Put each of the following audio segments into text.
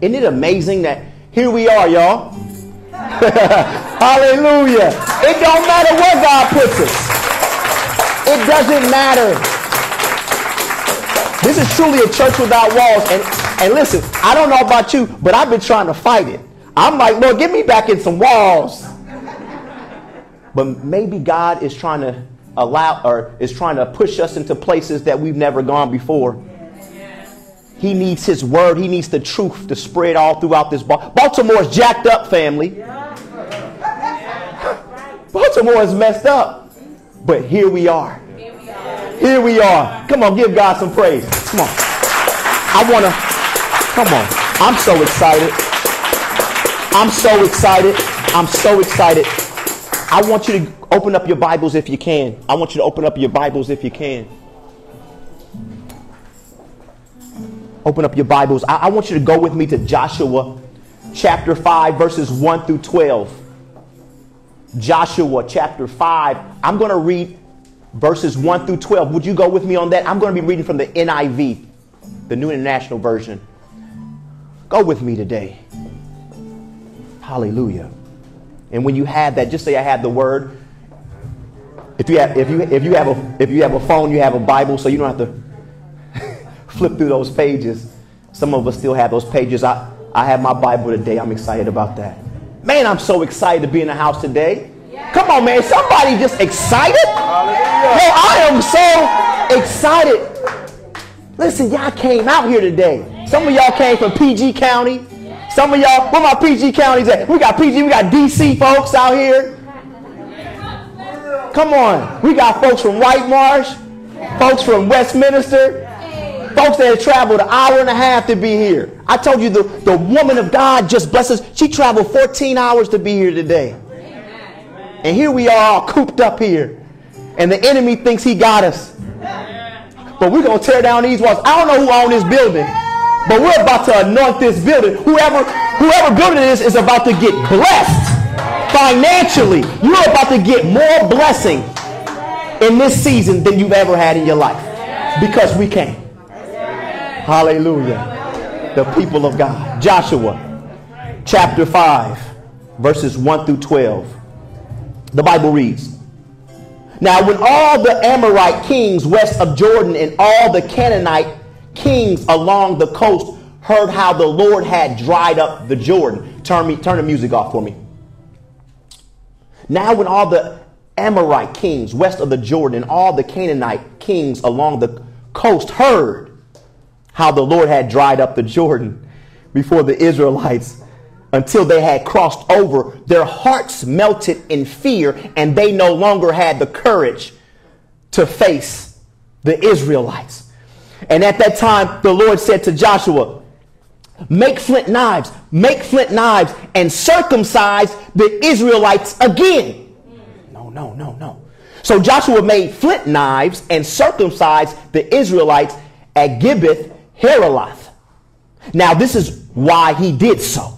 Isn't it amazing that here we are, y'all? Hallelujah. It don't matter where God puts us. It doesn't matter. This is truly a church without walls. And listen, I don't know about you, but I've been trying to fight it. I'm like, Lord, get me back in some walls. But maybe God is trying to is trying to push us into places that we've never gone before. He needs his word. He needs the truth to spread all throughout this. Baltimore's jacked up, family. Baltimore is messed up. But here we are. Here we are. Come on, give God some praise. Come on. Come on. I'm so excited. I'm so excited. I'm so excited. I want you to open up your Bibles if you can. I want you to open up your Bibles if you can. Open up your Bibles. I want you to go with me to Joshua chapter 5, verses 1 through 12. Joshua chapter 5. I'm going to read verses 1 through 12. Would you go with me on that? I'm going to be reading from the NIV, the New International Version. Go with me today. Hallelujah. And when you have that, just say, I have the word. If you have a phone, you have a Bible, so you don't have to flip through those pages. Some of us still have those pages. I have my Bible today. I'm excited about that. Man, I'm so excited to be in the house today. Come on, man. Somebody just excited? Hey, I am so excited. Listen, y'all came out here today. Some of y'all came from PG County. Some of y'all, where my PG counties at? We got PG, we got DC folks out here. Come on. We got folks from White Marsh, folks from Westminster, folks that have traveled an hour and a half to be here. I told you the woman of God just blesses. She traveled 14 hours to be here today. And here we are all cooped up here. And the enemy thinks he got us. But we're going to tear down these walls. I don't know who owns this building. But we're about to anoint this building. Whoever building this is about to get blessed financially. You're about to get more blessing in this season than you've ever had in your life. Because we can. Hallelujah. The people of God. Joshua chapter 5 verses 1 through 12. The Bible reads, Now when all the Amorite kings west of Jordan and all the Canaanite kings along the coast heard how the Lord had dried up the Jordan. Turn the music off for me. Now when all the Amorite kings west of the Jordan and all the Canaanite kings along the coast heard how the Lord had dried up the Jordan before the Israelites until they had crossed over, their hearts melted in fear and they no longer had the courage to face the Israelites. And at that time, the Lord said to Joshua, make flint knives, and circumcise the Israelites again. No. So Joshua made flint knives and circumcised the Israelites at Gibeath Haaraloth. Now this is why he did so.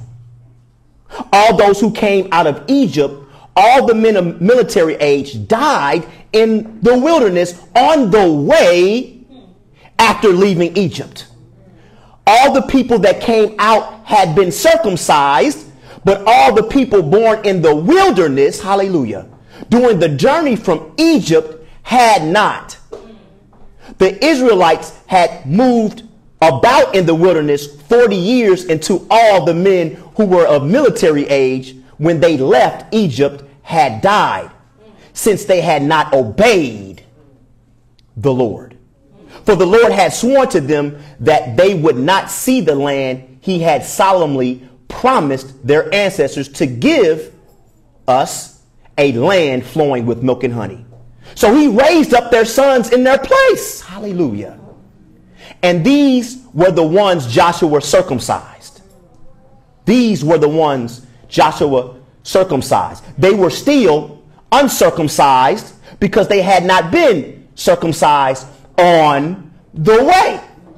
All those who came out of Egypt, all the men of military age, died in the wilderness on the way after leaving Egypt. All the people that came out had been circumcised, but all the people born in the wilderness, hallelujah, during the journey from Egypt had not. The Israelites had moved about in the wilderness 40 years until all the men who were of military age when they left Egypt had died, since they had not obeyed the Lord. For the Lord had sworn to them that they would not see the land he had solemnly promised their ancestors to give us, a land flowing with milk and honey. So he raised up their sons in their place. Hallelujah. And these were the ones Joshua circumcised. These were the ones Joshua circumcised. They were still uncircumcised because they had not been circumcised on the way.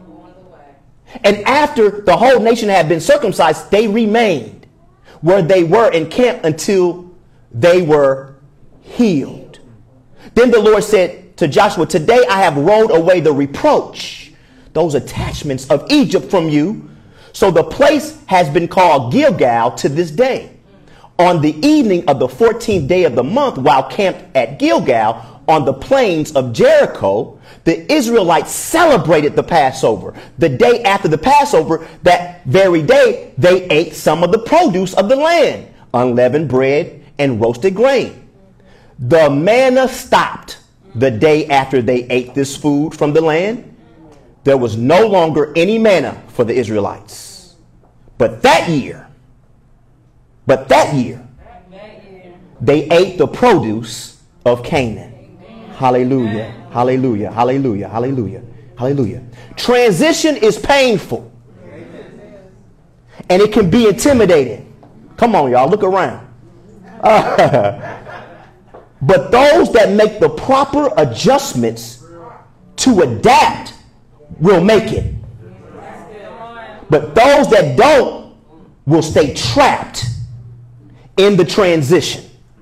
And after the whole nation had been circumcised, they remained where they were encamped until they were healed. Then the Lord said to Joshua, today I have rolled away the reproach, those attachments of Egypt from you. So the place has been called Gilgal to this day. On the evening of the 14th day of the month, while camped at Gilgal on the plains of Jericho, the Israelites celebrated the Passover. The day after the Passover, that very day, they ate some of the produce of the land, unleavened bread and roasted grain. The manna stopped the day after they ate this food from the land. There was no longer any manna for the Israelites. But that year, they ate the produce of Canaan. Hallelujah, hallelujah, hallelujah, hallelujah, hallelujah. Transition is painful. And it can be intimidating. Come on, y'all, look around. But those that make the proper adjustments to adapt will make it. But those that don't will stay trapped in the transition.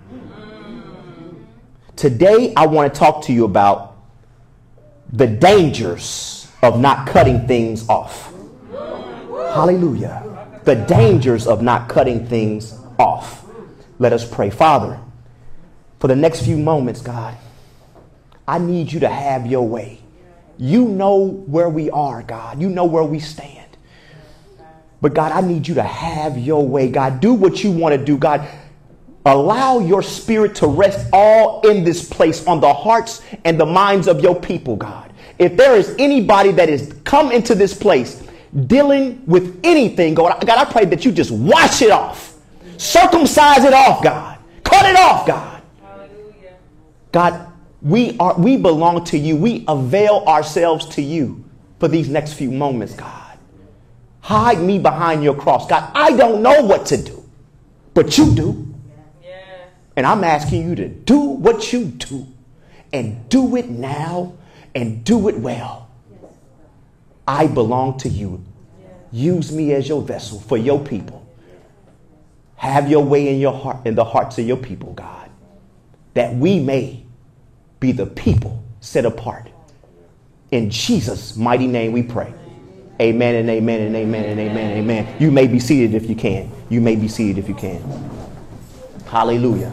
Today, I want to talk to you about the dangers of not cutting things off. Hallelujah. The dangers of not cutting things off. Let us pray. Father, for the next few moments, God, I need you to have your way. You know where we are, God. You know where we stand. But God, I need you to have your way. God, do what you want to do. God, allow your spirit to rest all in this place on the hearts and the minds of your people, God. If there is anybody that has come into this place dealing with anything, God, I pray that you just wash it off. Circumcise it off, God. Cut it off, God. Hallelujah. God, we belong to you. We avail ourselves to you for these next few moments, God. Hide me behind your cross. God, I don't know what to do, but you do. And I'm asking you to do what you do and do it now and do it well. I belong to you. Use me as your vessel for your people. Have your way in your heart, in the hearts of your people, God, that we may be the people set apart. In Jesus' mighty name we pray. Amen and amen and amen and amen and amen. You may be seated if you can. You may be seated if you can. Hallelujah.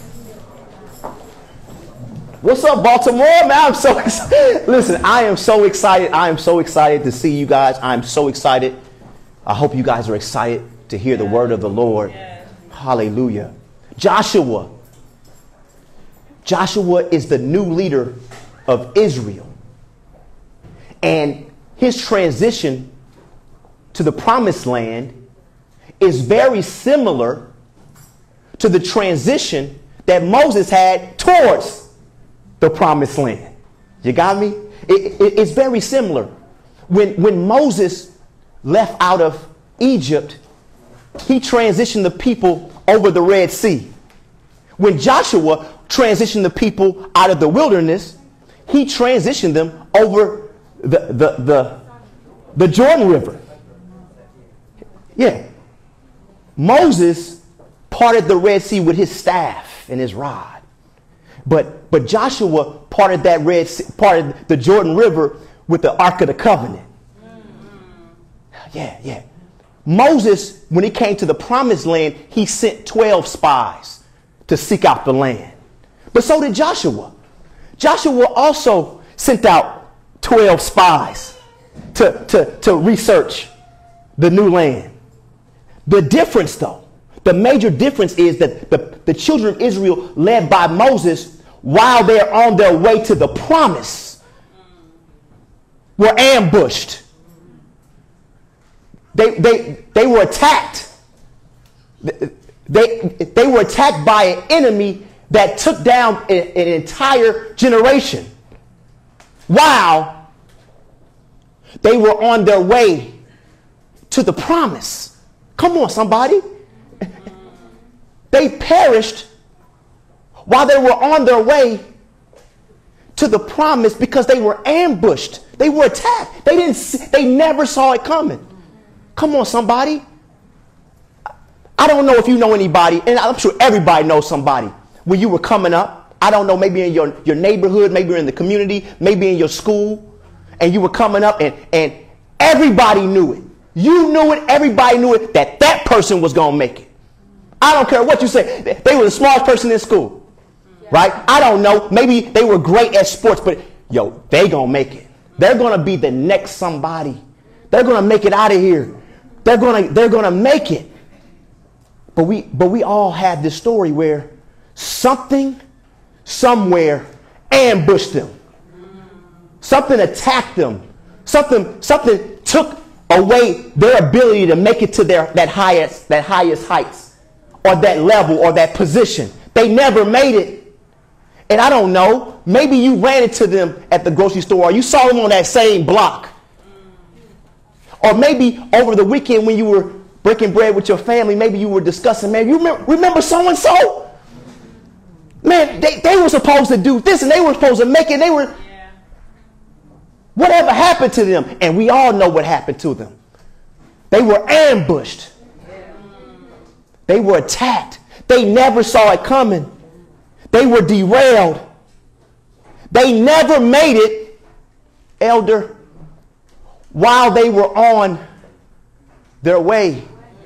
What's up, Baltimore? Man, I'm so excited. Listen, I am so excited. I am so excited to see you guys. I'm so excited. I hope you guys are excited to hear the word of the Lord. Hallelujah. Joshua. Joshua is the new leader of Israel. And his transition to the promised land is very similar to the transition that Moses had towards the promised land. You got me? It's very similar. When Moses left out of Egypt, he transitioned the people over the Red Sea. When Joshua transitioned the people out of the wilderness, he transitioned them over the Jordan River. Yeah. Moses parted the Red Sea with his staff and his rod. But Joshua parted parted the Jordan River with the Ark of the Covenant. Yeah. Moses, when he came to the promised land, he sent 12 spies to seek out the land. But so did Joshua. Joshua also sent out 12 spies to research the new land. The difference, though, the major difference is that the children of Israel, led by Moses, while they're on their way to the promise, were ambushed. They were attacked. They were attacked by an enemy that took down an entire generation while they were on their way to the promise. Come on, somebody. They perished while they were on their way to the promise because they were ambushed. They were attacked. They never saw it coming. Come on, somebody. I don't know if you know anybody, and I'm sure everybody knows somebody. When you were coming up, I don't know, maybe in your neighborhood, maybe in the community, maybe in your school, and you were coming up and everybody knew it. You knew it. Everybody knew it that that person was going to make it. I don't care what you say. They were the smartest person in school, right? I don't know. Maybe they were great at sports, but yo, they going to make it. They're going to be the next somebody. They're going to make it out of here. They're going to make it. But we all had this story where something somewhere ambushed them. Something attacked them. Something took away their ability to make it to that highest heights, or that level, or that position. They never made it. And I don't know, maybe you ran into them at the grocery store, or you saw them on that same block. Or maybe over the weekend when you were breaking bread with your family, maybe you were discussing, man, you remember so-and-so? Man, they were supposed to do this, and they were supposed to make it. Whatever happened to them? And we all know what happened to them. They were ambushed. They were attacked. They never saw it coming. They were derailed. They never made it, elder, while they were on their way.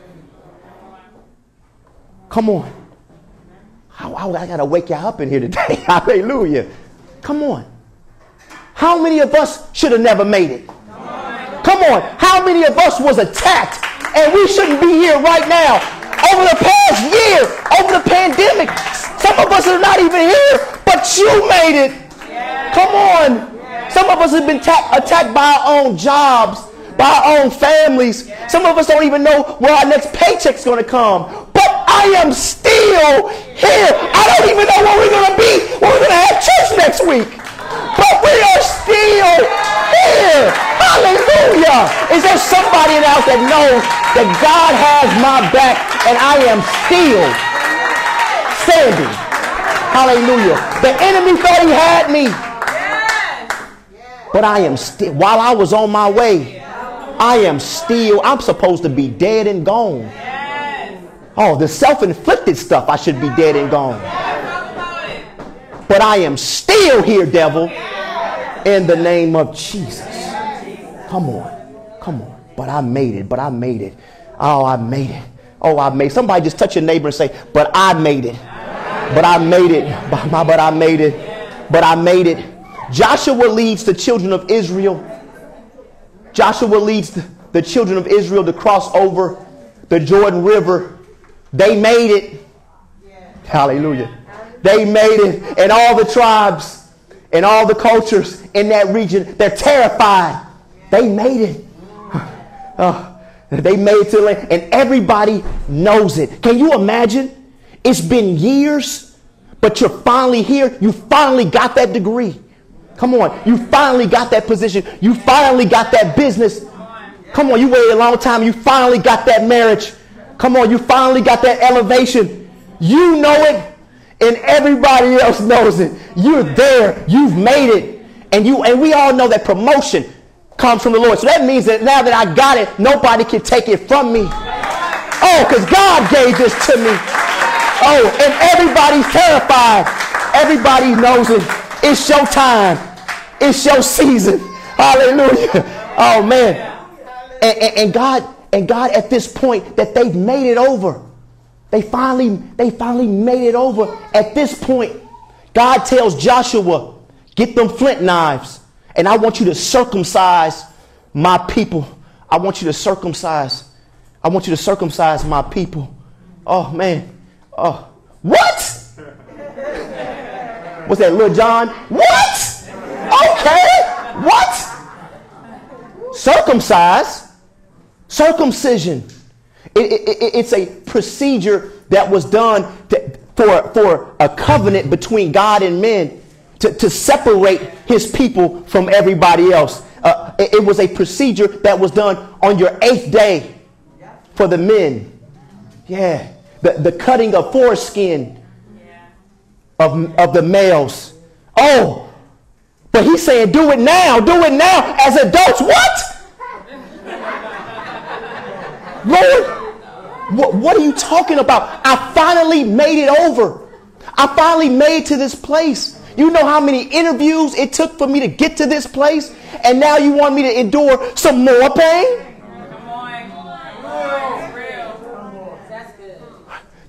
Come on. I got to wake you up in here today. Hallelujah. Come on. How many of us should have never made it? Come on. How many of us was attacked and we shouldn't be here right now? Over the past year, over the pandemic, some of us are not even here, but you made it. Come on. Some of us have been attacked by our own jobs, by our own families. Some of us don't even know where our next paycheck's going to come. But I am still here. I don't even know where we're going to be, when we're going to have church next week. But we are still here. Hallelujah. Is there somebody in the house that knows that God has my back and I am still standing? Hallelujah. The enemy thought he had me. But I am still, while I was on my way, I'm supposed to be dead and gone. Oh, the self-inflicted stuff, I should be dead and gone. But I am still here, devil, in the name of Jesus. Come on. But I made it. Oh, I made it. Somebody just touch your neighbor and say, but I made it. But I made it. Joshua leads the children of Israel. Joshua leads the children of Israel to cross over the Jordan River. They made it. Hallelujah. They made it. And all the tribes and all the cultures in that region, they're terrified. They made it. They made it to the land. And everybody knows it. Can you imagine? It's been years, but you're finally here. You finally got that degree. Come on. You finally got that position. You finally got that business. Come on. You waited a long time. You finally got that marriage. Come on. You finally got that elevation. You know it. And everybody else knows it. You're there. You've made it. And we all know that promotion comes from the Lord. So that means that now that I got it, nobody can take it from me. Oh, because God gave this to me. Oh, and everybody's terrified. Everybody knows it. It's your time. It's your season. Hallelujah. Oh, man. And God at this point that they've made it over. They finally made it over. At this point, God tells Joshua, get them flint knives. And I want you to circumcise my people. I want you to circumcise my people. Oh, man. Oh, what? What's that, Lil John? What? Okay. What? Circumcision. It's a procedure that was done for a covenant between God and men to separate his people from everybody else. It was a procedure that was done on your 8th day for the men. Yeah. The cutting of foreskin of the males. Oh, but he's saying do it now as adults. What? Lord, what are you talking about? I finally made it over. I finally made it to this place. You know how many interviews it took for me to get to this place? And now you want me to endure some more pain?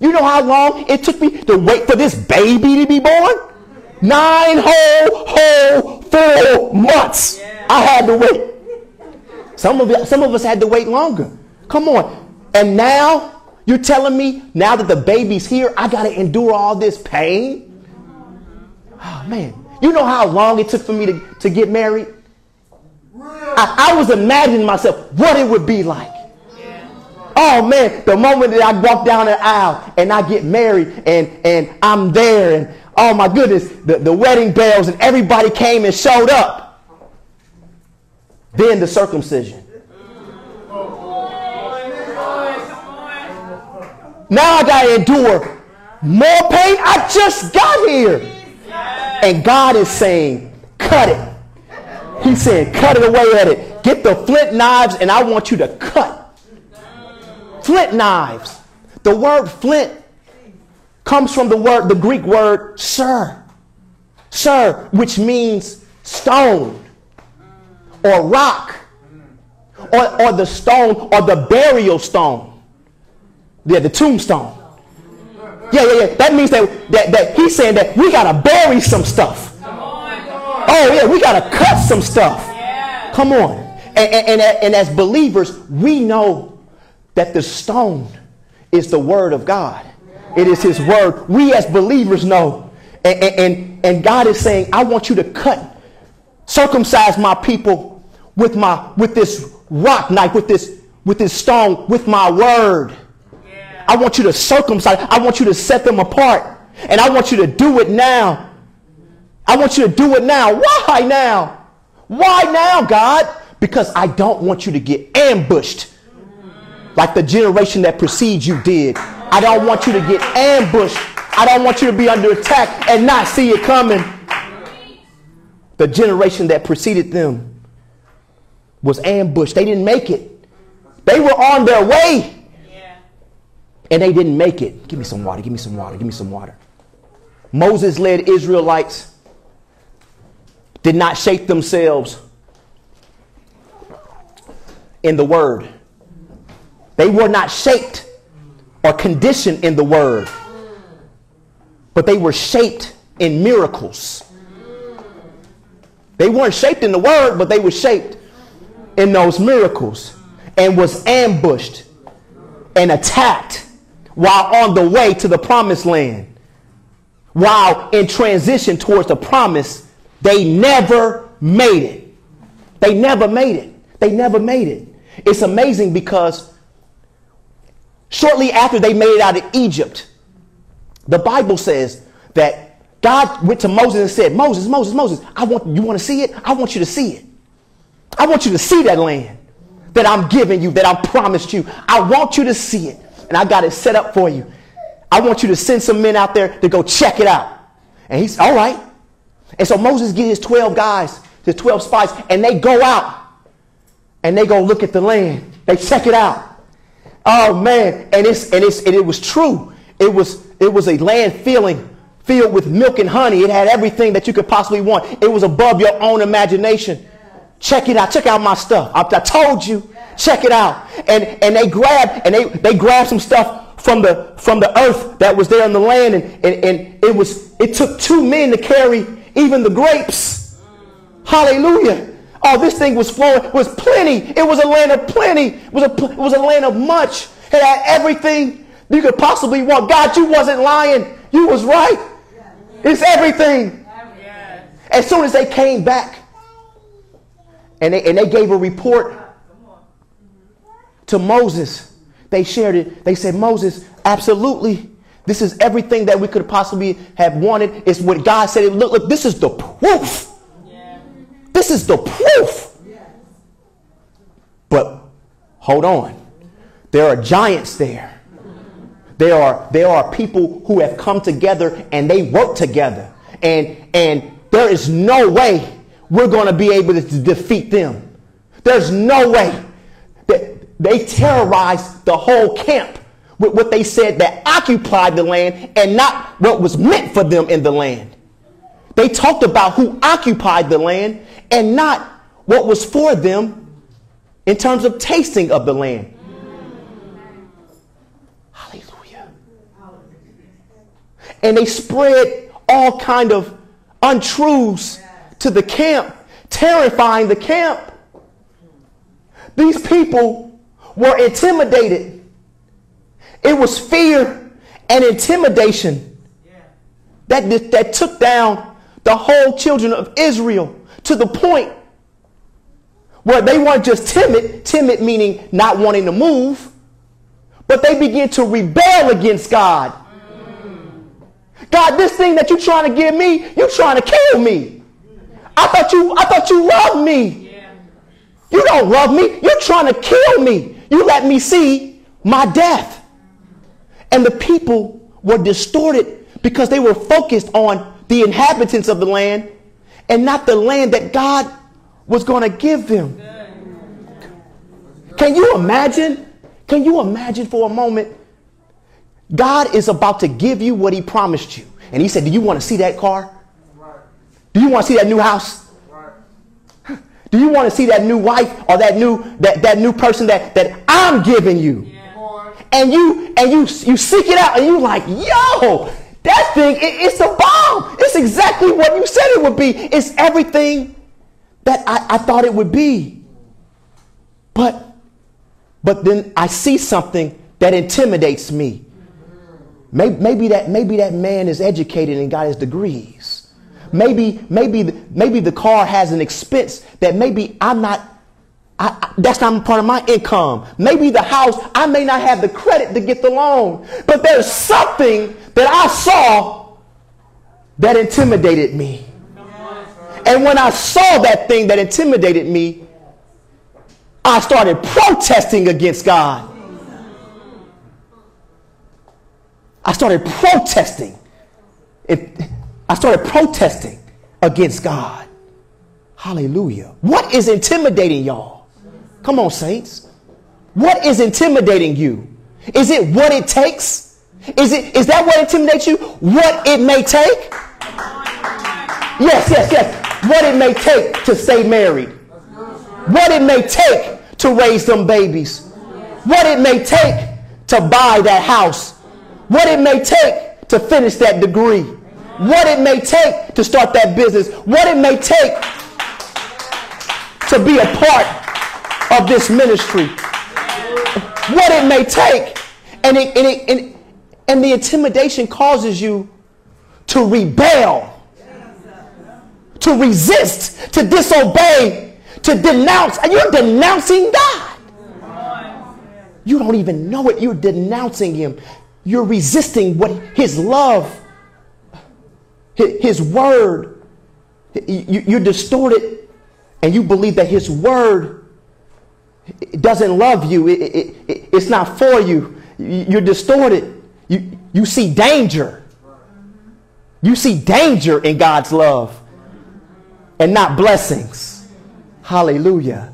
You know how long it took me to wait for this baby to be born? 9 whole full months. I had to wait. Some of us had to wait longer. Come on. And now you're telling me now that the baby's here, I got to endure all this pain? Oh, man. You know how long it took for me to get married? I was imagining myself what it would be like. Oh, man, the moment that I walk down the aisle and I get married and I'm there and, oh, my goodness, the wedding bells and everybody came and showed up. Then the circumcision. Now I got to endure more pain. I just got here. And God is saying, cut it. He said, cut it away at it. Get the flint knives and I want you to cut. Flint knives. The word flint comes from the Greek word sir. Sir, which means stone or rock or the stone or the burial stone. Yeah, the tombstone. Yeah. That means that he's saying that we got to bury some stuff. Oh, yeah, we got to cut some stuff. Come on. And as believers, we know that the stone is the word of God. It is his word. We as believers know. And God is saying, I want you to cut, circumcise my people with this rock knife, with this stone, with my word. I want you to circumcise. I want you to set them apart. And I want you to do it now. I want you to do it now. Why now? Why now, God? Because I don't want you to get ambushed like the generation that precedes you did. I don't want you to get ambushed. I don't want you to be under attack and not see it coming. The generation that preceded them was ambushed. They didn't make it. They were on their way. And they didn't make it. Give me some water. Give me some water. Give me some water. Moses led Israelites. Did not shape themselves in the word. They were not shaped or conditioned in the word. But they were shaped in miracles. They weren't shaped in the word, but they were shaped in those miracles and was ambushed and attacked while on the way to the promised land. While in transition towards the promise, they never made it. They never made it. They never made it. It's amazing because shortly after they made it out of Egypt, the Bible says that God went to Moses and said, Moses, you want to see it? I want you to see it. I want you to see that land that I'm giving you, that I promised you. I want you to see it. And I got it set up for you. I want you to send some men out there to go check it out. And he's all right. And so Moses gets his 12 guys, his 12 spies, and they go out and they go look at the land. They check it out. Oh man. And it was true. It was a land filled with milk and honey. It had everything that you could possibly want. It was above your own imagination. Check it out. Check out my stuff. I told you. Check it out. And they grabbed some stuff from the earth that was there in the land, and it took 2 men to carry even the grapes. Hallelujah. Oh, this thing was flowing. It was plenty. It was a land of plenty. It was a land of much. It had everything you could possibly want. God, you wasn't lying. You was right. It's everything. As soon as they came back and they gave a report to Moses, they shared it. They said, Moses, absolutely. This is everything that we could possibly have wanted. It's what God said. Look, this is the proof. Yeah. This is the proof. Yes. But hold on. There are giants there. There are people who have come together and they work together. And there is no way we're going to be able to defeat them. There's no way. They terrorized the whole camp with what they said that occupied the land and not what was meant for them in the land. They talked about who occupied the land and not what was for them in terms of tasting of the land. Hallelujah. and they spread all kind of untruths to the camp, terrifying the camp. These people were intimidated. It was fear and intimidation that took down the whole children of Israel to the point where they weren't just timid meaning not wanting to move, but they began to rebel against God. God, this thing that you're trying to give me, you're trying to kill me. I thought you loved me. You don't love me. You're trying to kill me. You let me see my death. And the people were distorted because they were focused on the inhabitants of the land and not the land that God was going to give them. Can you imagine? Can you imagine for a moment? God is about to give you what he promised you. And he said, do you want to see that car? Do you want to see that new house? Do you want to see that new wife or that new person that I'm giving you? And you seek it out and you like, yo, that thing, it's a bomb. It's exactly what you said it would be. It's everything that I thought it would be. But then I see something that intimidates me. Maybe that man is educated and got his degrees. Maybe the car has an expense that maybe that's not part of my income. Maybe the house, I may not have the credit to get the loan. But there's something that I saw that intimidated me. And when I saw that thing that intimidated me, I started protesting against God. I started protesting. I started protesting against God. Hallelujah. What is intimidating y'all? Come on, saints. What is intimidating you? Is it what it takes? Is that what intimidates you? What it may take? Yes. What it may take to stay married. What it may take to raise them babies. What it may take to buy that house. What it may take to finish that degree. What it may take to start that business. What it may take to be a part of this ministry. What it may take. And the intimidation causes you to rebel, to resist, to disobey, to denounce. And you're denouncing God. You don't even know it. You're denouncing him. You're resisting what his love, his word. You're distorted and you believe that his word doesn't love you. It's not for you. You're distorted. You see danger. You see danger in God's love and not blessings. Hallelujah.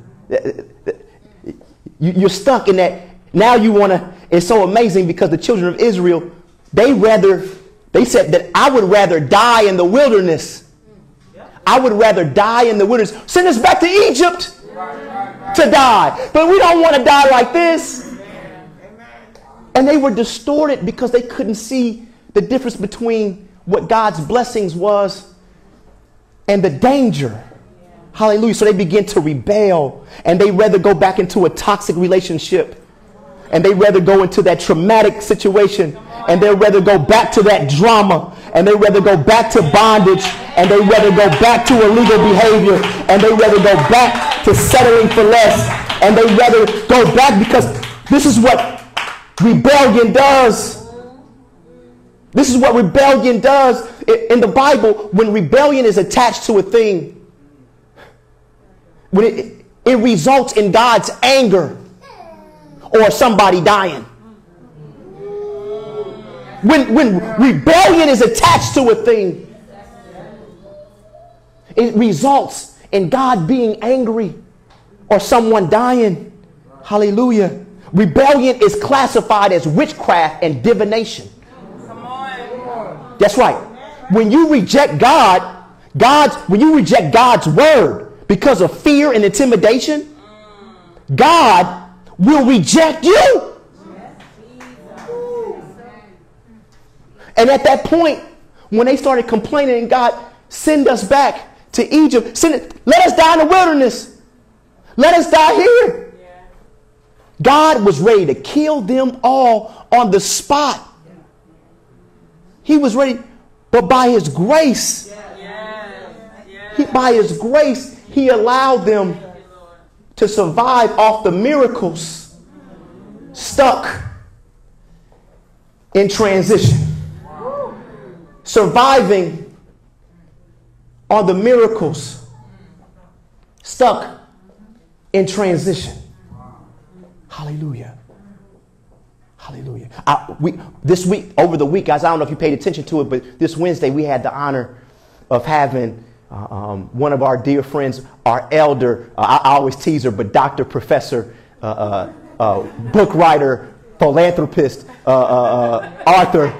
You're stuck in that. Now you want to. It's so amazing because the children of Israel, they said that I would rather die in the wilderness. I would rather die in the wilderness. Send us back to Egypt to die. But we don't want to die like this. And they were distorted because they couldn't see the difference between what God's blessings was and the danger. Hallelujah. So they begin to rebel and they rather go back into a toxic relationship. And they rather go into that traumatic situation. And they rather go back to that drama. And they rather go back to bondage. And they rather go back to illegal behavior. And they rather go back to settling for less. And they rather go back because this is what rebellion does. This is what rebellion does in the Bible. When rebellion is attached to a thing, when it results in God's anger or somebody dying. When rebellion is attached to a thing, it results in God being angry or someone dying. Hallelujah. Rebellion is classified as witchcraft and divination. That's right. When you reject when you reject God's word because of fear and intimidation, God will reject you. And at that point, when they started complaining, and God, send us back to Egypt. Let us die in the wilderness. Let us die here. Yeah. God was ready to kill them all on the spot. He was ready, but by his grace, by his grace, he allowed them to survive off the miracles, stuck in transition. Surviving on the miracles, stuck in transition. Hallelujah. Hallelujah. This week, over the week, guys, I don't know if you paid attention to it, but this Wednesday we had the honor of having one of our dear friends, our elder, I always tease her, but Dr. Professor, book writer, philanthropist, author,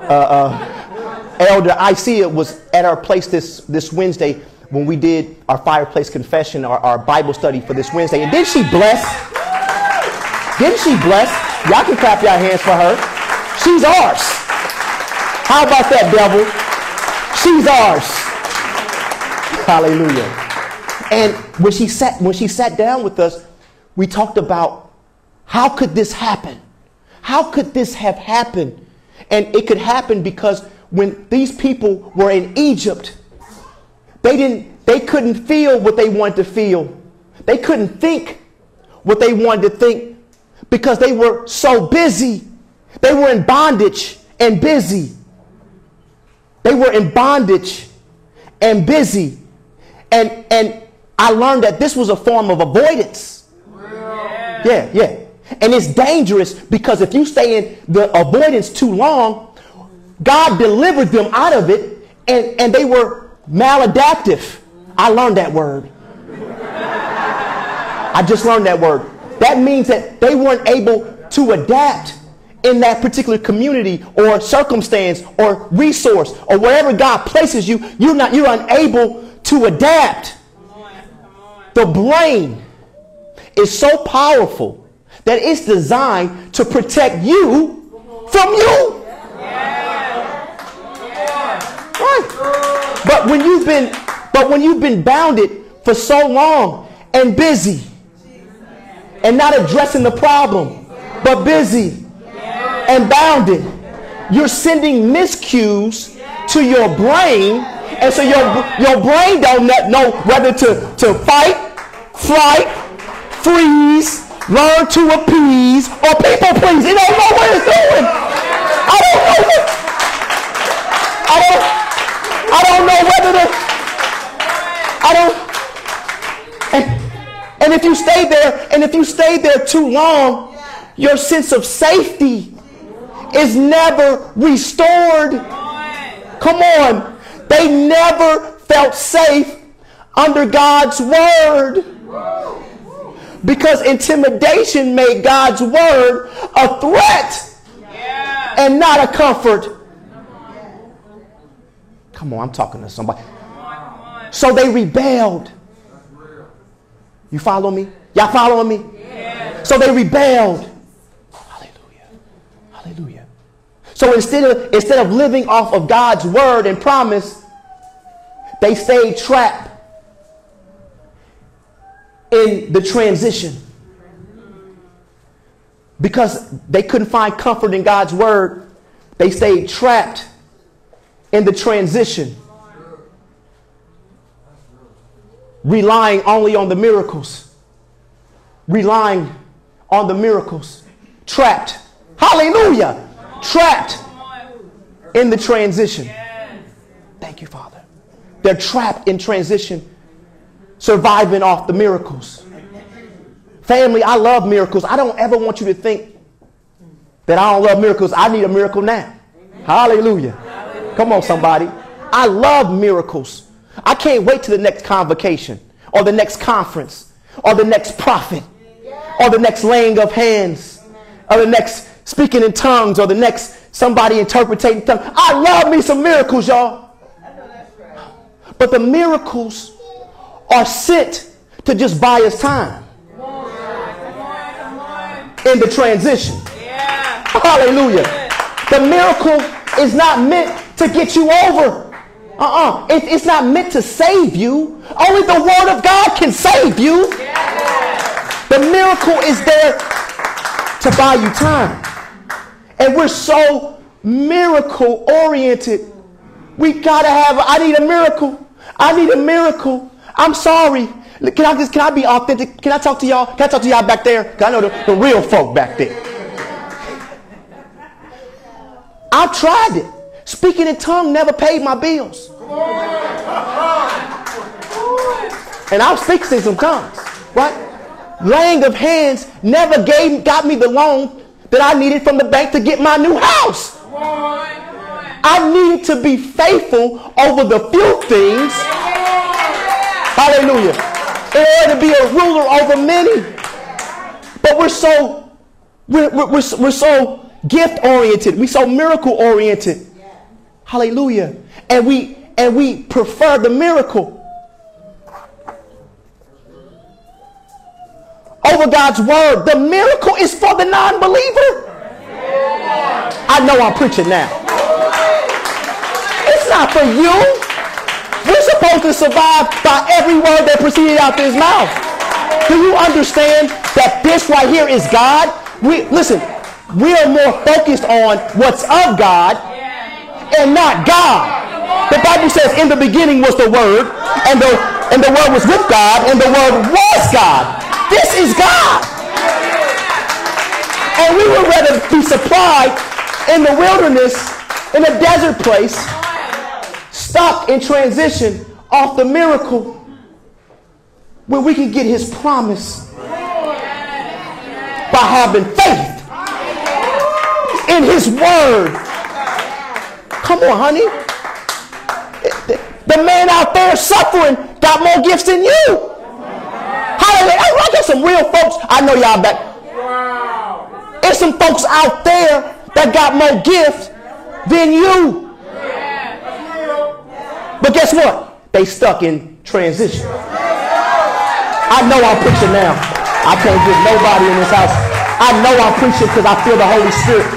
Elder Isaiah was at our place this Wednesday when we did our fireplace confession, our Bible study for this Wednesday. And didn't she bless? Didn't she bless? Y'all can clap your hands for her. She's ours. How about that, devil? She's ours. Hallelujah. And when she sat down with us, we talked about how could this happen? How could this have happened? And it could happen because when these people were in Egypt, they couldn't feel what they wanted to feel. They couldn't think what they wanted to think because they were so busy. They were in bondage and busy. They were in bondage and busy. And I learned that this was a form of avoidance. Yeah. And it's dangerous because if you stay in the avoidance too long, God delivered them out of it and they were maladaptive. I learned that word. I just learned that word. That means that they weren't able to adapt in that particular community or circumstance or resource or wherever God places you. You're unable to adapt. The brain is so powerful that it's designed to protect you from you. Right. But when you've been bounded for so long and busy and not addressing the problem, but busy and bounded, you're sending miscues to your brain, and so your brain don't know whether to fight, flight, freeze, learn to appease, or people please. It don't know what it's doing. I don't know whether to. And if you stay there too long, your sense of safety is never restored. Come on. They never felt safe under God's word. Because intimidation made God's word a threat and not a comfort. Come on, I'm talking to somebody. So they rebelled. You follow me? Y'all following me? So they rebelled. Hallelujah. Hallelujah. So instead of living off of God's word and promise, they stayed trapped in the transition. Because they couldn't find comfort in God's word, they stayed trapped in the transition, relying only on the miracles. Relying on the miracles. Trapped. Hallelujah. Trapped in the transition. Thank you, Father. They're trapped in transition, surviving off the miracles. Family, I love miracles. I don't ever want you to think that I don't love miracles. I need a miracle now. Hallelujah. Come on, somebody. I love miracles. I can't wait to the next convocation or the next conference or the next prophet or the next laying of hands or the next speaking in tongues or the next somebody interpreting tongues. I love me some miracles, y'all. But the miracles are sent to just buy us time in the transition. Hallelujah. The miracle is not meant to get you over. It's not meant to save you. Only the Word of God can save you. The miracle is there to buy you time. And we're so miracle oriented. We gotta have, I need a miracle. I need a miracle. I'm sorry. Can I be authentic? Can I talk to y'all? Can I talk to y'all back there? 'Cause I know the real folk back there. I've tried it. Speaking in tongues never paid my bills. And I'll speak in some tongues, right? Laying of hands never got me the loan that I needed from the bank to get my new house. I needed to be faithful over the few things. Hallelujah. In order to be a ruler over many. But we're so gift oriented. We're so miracle oriented. Hallelujah. And we prefer the miracle over God's word. The miracle is for the non-believer. I know I'm preaching now. It's not for you. We're supposed to survive by every word that proceeded out his mouth. Do you understand that this right here is God? Listen, we are more focused on what's of God and not God. The Bible says in the beginning was the Word, and the Word was with God, and the Word was God. This is God. And we would rather be supplied in the wilderness, in a desert place, stuck in transition off the miracle, where we can get his promise by having faith in his word. Come on, honey. The man out there suffering got more gifts than you. Hallelujah. I got some real folks. I know y'all back. There's some folks out there that got more gifts than you. But guess what? They stuck in transition. I know I'm preaching now. I can't get nobody in this house. I know I'm preaching because I feel the Holy Spirit.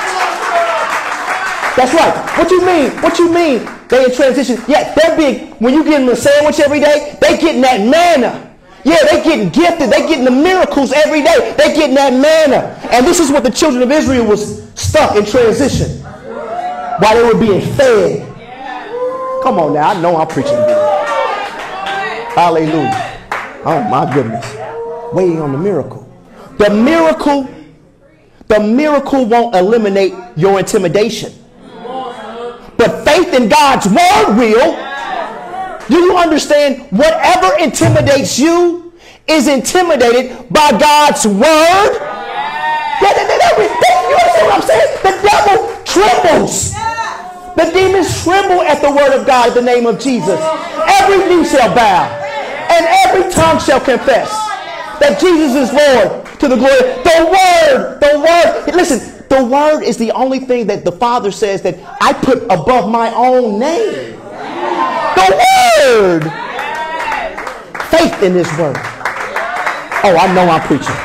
That's right. What you mean? What you mean? They in transition. Yeah, they're big. When you get them a sandwich every day, they getting that manna. Yeah, they getting gifted. They getting the miracles every day. They getting that manna. And this is what the children of Israel was stuck in transition while they were being fed. Come on now. I know I'm preaching good. Hallelujah. Oh my goodness. Waiting on the miracle. The miracle won't eliminate your intimidation. But faith in God's word will. Do you understand? Whatever intimidates you is intimidated by God's word. You understand what I'm saying? The devil trembles. The demons tremble at the word of God in the name of Jesus. Every knee shall bow and every tongue shall confess that Jesus is Lord to the glory. The word. Listen, the word is the only thing that the Father says that I put above my own name. The word. Faith in his word. Oh, I know I'm preaching.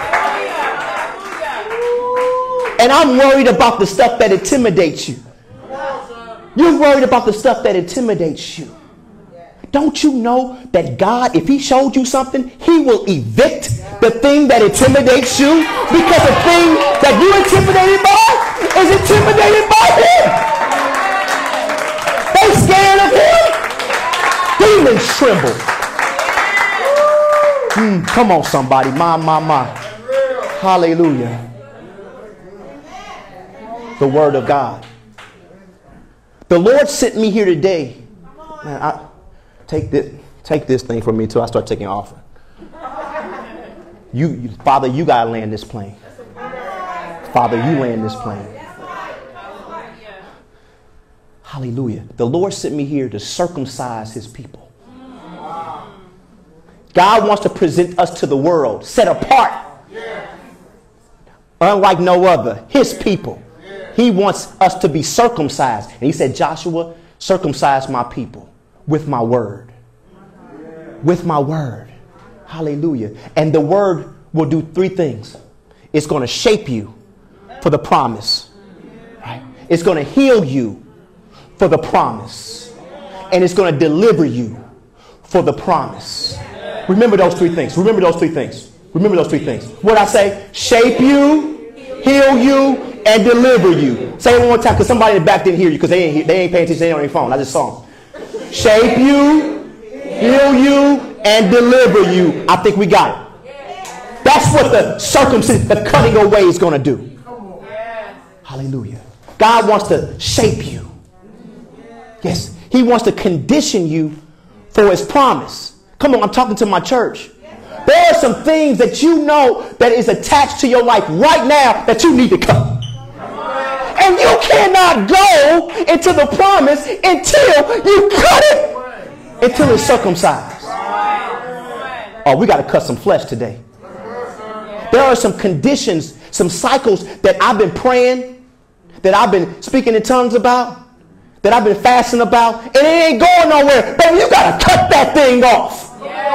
And I'm worried about the stuff that intimidates you. You're worried about the stuff that intimidates you. Don't you know that God, if he showed you something, he will evict the thing that intimidates you, because the thing that you're intimidated by is intimidated by him. They scared of him. Demons tremble. Come on, somebody. My. Hallelujah. The word of God. The Lord sent me here today. Man, take this thing from me until I start taking offering. Father, you gotta land this plane. Father, you land this plane. Hallelujah. The Lord sent me here to circumcise his people. God wants to present us to the world, set apart, unlike no other, his people. He wants us to be circumcised. And he said, Joshua, circumcise my people with my word. With my word. Hallelujah. And the word will do three things. It's going to shape you for the promise. Right? It's going to heal you for the promise. And it's going to deliver you for the promise. Remember those three things. Remember those three things. Remember those three things. What I say? Shape you, heal you, and deliver you. Say it one more time because somebody in the back didn't hear you because they ain't paying attention. They on their phone. I just saw them. Shape you, heal you, and deliver you. I think we got it. That's what the circumcision, the cutting away is going to do. Hallelujah. God wants to shape you. Yes. He wants to condition you for his promise. Come on, I'm talking to my church. There are some things that you know that is attached to your life right now that you need to cut. And you cannot go into the promise until you cut it, until it's circumcised. Oh, we got to cut some flesh today. There are some conditions, some cycles that I've been praying, that I've been speaking in tongues about, that I've been fasting about, and it ain't going nowhere. Baby, you got to cut that thing off.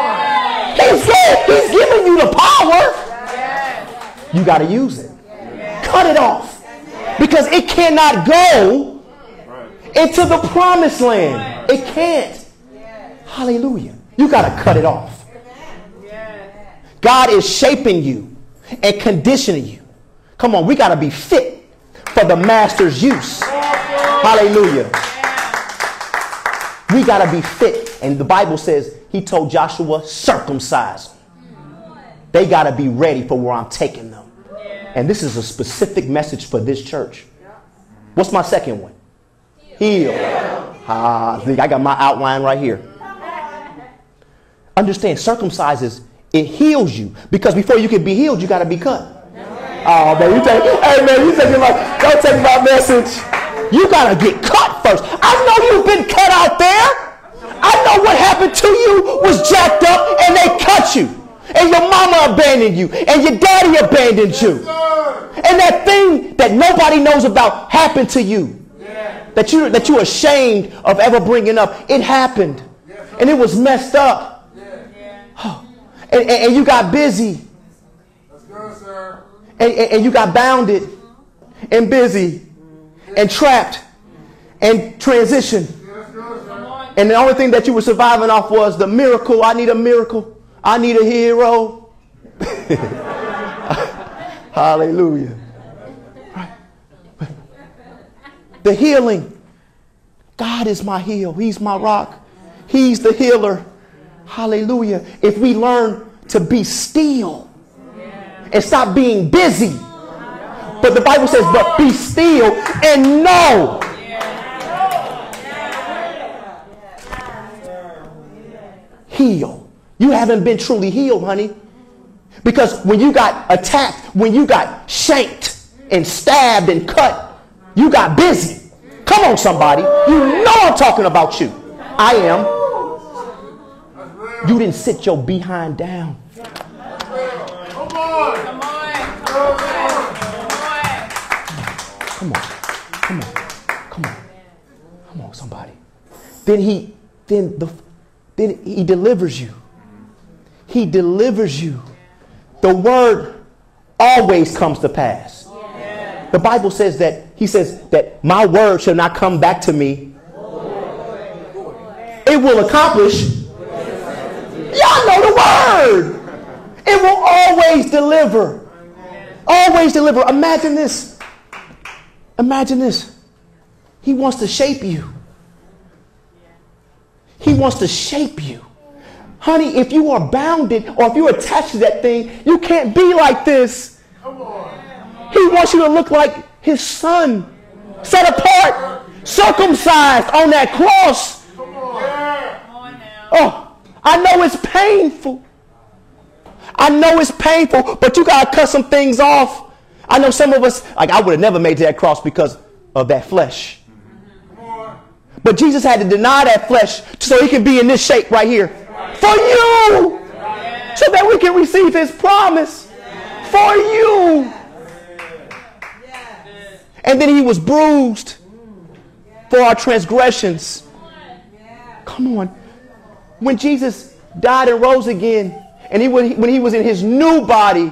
He's giving you the power. You got to use it. Cut it off. Because it cannot go into the promised land. It can't. Hallelujah. You got to cut it off. God is shaping you and conditioning you. Come on, we got to be fit for the master's use. Hallelujah. We got to be fit. And the Bible says he told Joshua, circumcise. They got to be ready for where I'm taking them. And this is a specific message for this church. What's my second one? Heal. I think I got my outline right here. Understand, circumcises, it heals you. Because before you can be healed, you got to be cut. Oh, man, you take my, don't take my message. You got to get cut first. I know you've been cut out there. I know what happened to you was jacked up and they cut you. And your mama abandoned you. And your daddy abandoned you. And that thing that nobody knows about happened to you. That you're ashamed of ever bringing up. It happened. And it was messed up. And you got busy. And you got bounded and busy and trapped and transitioned. And the only thing that you were surviving off was the miracle. I need a miracle. I need a hero. Hallelujah. The healing. God is my heal. He's my rock. He's the healer. Hallelujah. If we learn to be still and stop being busy. But the Bible says, but be still and know. Heal. You haven't been truly healed, honey. Because when you got attacked, when you got shanked and stabbed and cut, you got busy. Come on, somebody. You know I'm talking about you. I am. You didn't sit your behind down. Come on. Come on. Come on. Come on. Come on. Come on, somebody. Then he delivers you. He delivers you. The word always comes to pass. Yeah. The Bible says that he says that my word shall not come back to me. It will accomplish. Y'all know the word. It will always deliver. Always deliver. Imagine this. Imagine this. He wants to shape you. He wants to shape you. Honey, if you are bounded or if you're attached to that thing, you can't be like this. Come on. He wants you to look like his son, set apart, circumcised on that cross. Come on. Oh, I know it's painful. I know it's painful, but you got to cut some things off. I know some of us, like I would have never made it to that cross because of that flesh. But Jesus had to deny that flesh so he can be in this shape right here. For you. So that we can receive his promise. For you. And then he was bruised for our transgressions. Come on. When Jesus died and rose again, and when he was in his new body,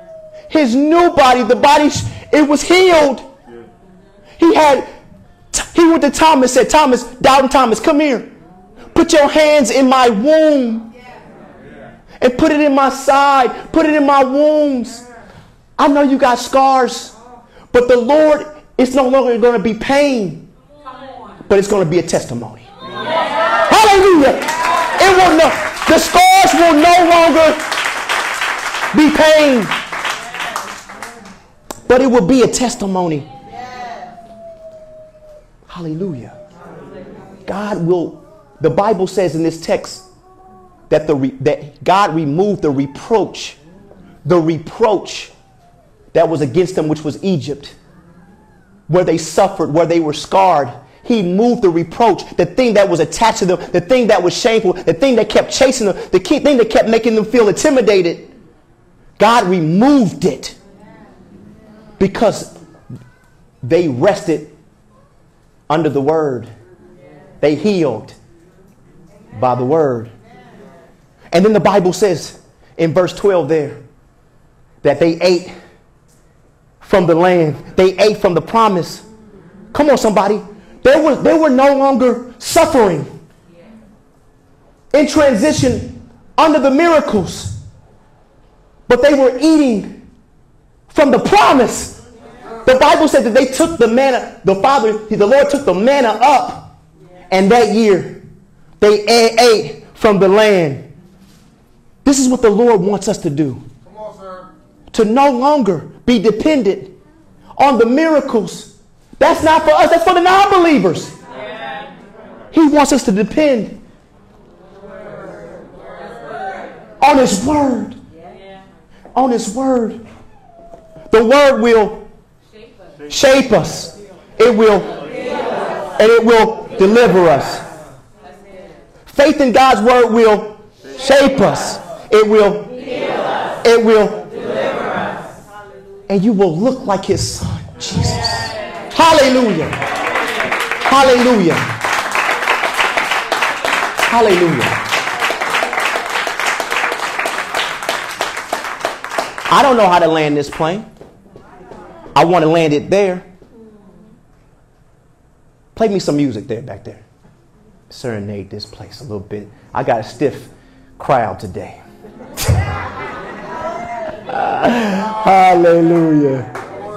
the body, it was healed. He had He went to Thomas and said, Thomas, doubting Thomas, come here. Put your hands in my womb and put it in my side. Put it in my wounds. I know you got scars, but the Lord, it's no longer going to be pain, but it's going to be a testimony. Hallelujah. The scars will no longer be pain, but it will be a testimony. Hallelujah. God will, the Bible says in this text that that God removed the reproach that was against them, which was Egypt, where they suffered, where they were scarred. He moved the reproach, the thing that was attached to them, the thing that was shameful, the thing that kept chasing them, the key thing that kept making them feel intimidated. God removed it because they rested under the word. They healed by the word. And then the Bible says in verse 12 there that they ate from the land. They ate from the promise. Come on, somebody. They were no longer suffering in transition under the miracles, but they were eating from the promise. The Bible said that they took the manna, the Lord took the manna up, and that year they ate from the land. This is what the Lord wants us to do. Come on, sir. To no longer be dependent on the miracles. That's not for us. That's for the non-believers. Yeah. He wants us to depend on His word. Yeah. On His word. The word will shape us. It will, and it will deliver us. Faith in God's word will shape us. It will, it will deliver us. And you will look like His Son, Jesus. Hallelujah. Hallelujah. Hallelujah. I don't know how to land this plane. I want to land it there. Play me some music there, back there. Serenade this place a little bit. I got a stiff crowd today. Hallelujah.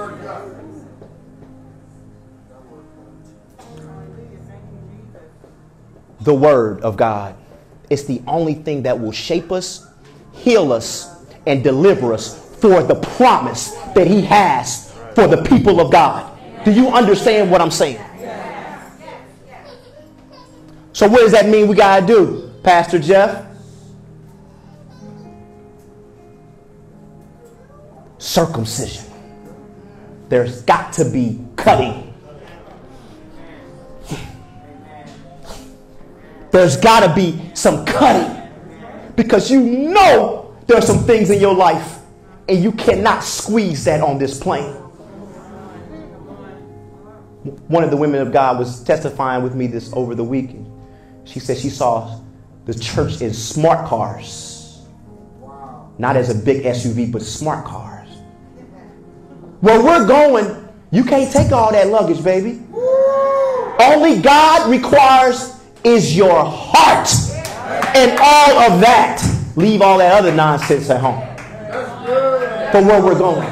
The word of God. It's the only thing that will shape us, heal us, and deliver us for the promise that He has for the people of God. Do you understand what I'm saying? So what does that mean we got to do, Pastor Jeff? Circumcision. There's got to be cutting. There's got to be some cutting, because you know there are some things in your life and you cannot squeeze that on this plane. One of the women of God was testifying with me this over the weekend. She said she saw the church in smart cars, not as a big SUV, but smart cars. Where we're going, you can't take all that luggage, baby. Only God requires is your heart, and all of that. Leave all that other nonsense at home for where we're going.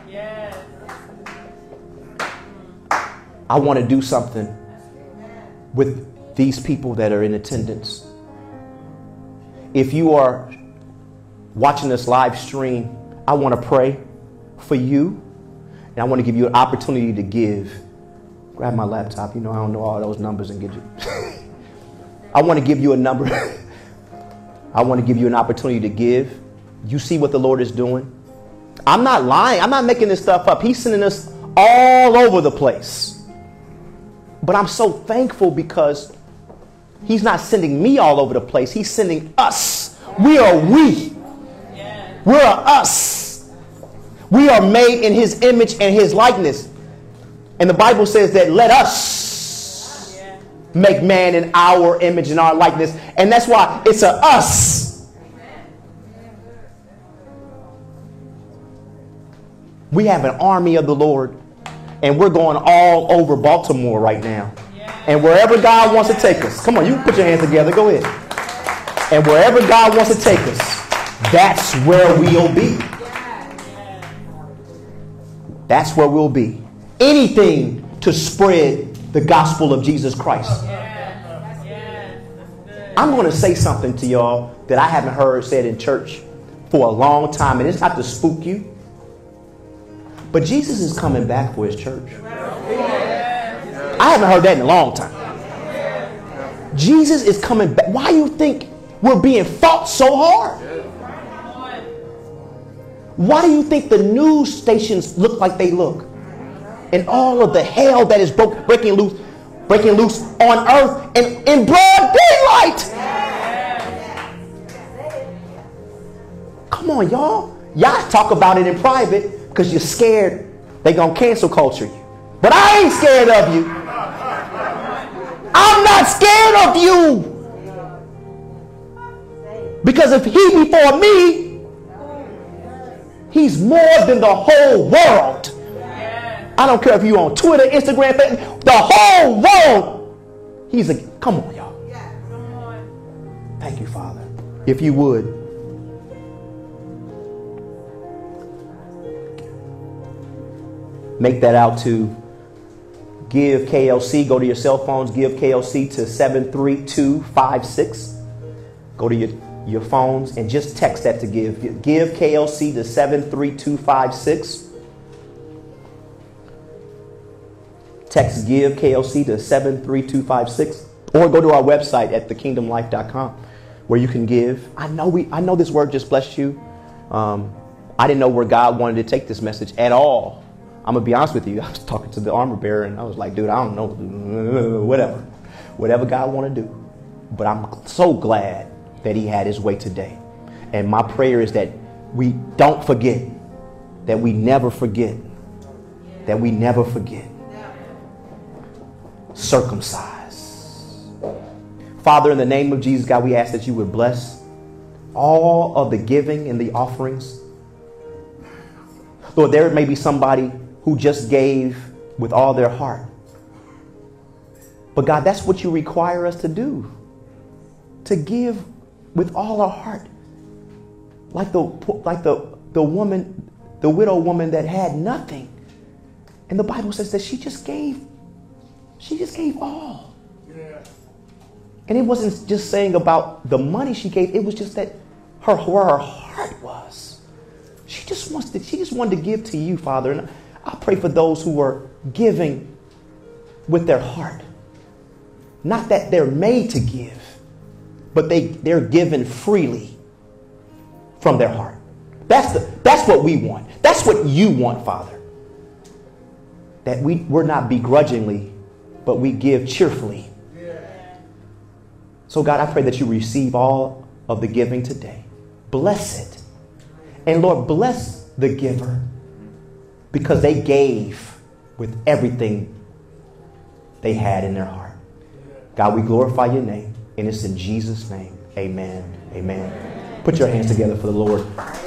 I want to do something with these people that are in attendance. If you are watching this live stream, I want to pray for you, and I want to give you an opportunity to give. Grab my laptop. You know I don't know all those numbers and get you. I want to give you a number. I want to give you an opportunity to give. You see what the Lord is doing. I'm not lying. I'm not making this stuff up. He's sending us all over the place. But I'm so thankful because He's not sending me all over the place. He's sending us. We are we. We're us. We are made in His image and His likeness. And the Bible says that let us make man in our image and our likeness. And that's why it's a us. We have an army of the Lord, and we're going all over Baltimore right now. And wherever God wants to take us, come on, you can put your hands together. Go ahead. And wherever God wants to take us, that's where we'll be. That's where we'll be. Anything to spread the gospel of Jesus Christ. I'm going to say something to y'all that I haven't heard said in church for a long time. And it's not to spook you. But Jesus is coming back for his church. I haven't heard that in a long time. Jesus is coming back. Why do you think we're being fought so hard? Why do you think the news stations look like they look? And all of the hell that is breaking loose on earth and in broad daylight. Come on, y'all. Y'all talk about it in private because you're scared they're going to cancel culture you. But I ain't scared of you. I'm not scared of you. Because if he before me, he's more than the whole world. I don't care if you're on Twitter, Instagram, Facebook, the whole world. He's a, come on, y'all. Thank you, Father. If you would. Make that out to Give KLC. Go to your cell phones. Give KLC to 73256. Go to your phones and just text that to give. Give KLC to 73256. Text Give KLC to 73256. Or go to our website at thekingdomlife.com where you can give. I know this word just blessed you. I didn't know where God wanted to take this message at all. I'm going to be honest with you. I was talking to the armor bearer and I was like, dude, I don't know. Whatever God want to do. But I'm so glad that he had his way today. And my prayer is that we don't forget. That we never forget. That we never forget. Circumcise. Father, in the name of Jesus, God, we ask that you would bless all of the giving and the offerings. Lord, there may be somebody who just gave with all their heart. But God, that's what you require us to do. To give with all our heart. Like the woman, the widow woman that had nothing. And the Bible says that she just gave all. Yeah. And it wasn't just saying about the money she gave, it was just that where her heart was. She just wanted to give to you, Father. And I pray for those who are giving with their heart. Not that they're made to give, but they're given freely from their heart. That's what we want. That's what you want, Father. That we're not begrudgingly, but we give cheerfully. So God, I pray that you receive all of the giving today. Bless it. And Lord, bless the giver. Because they gave with everything they had in their heart. God, we glorify your name. And it's in Jesus' name. Amen. Amen. Put your hands together for the Lord.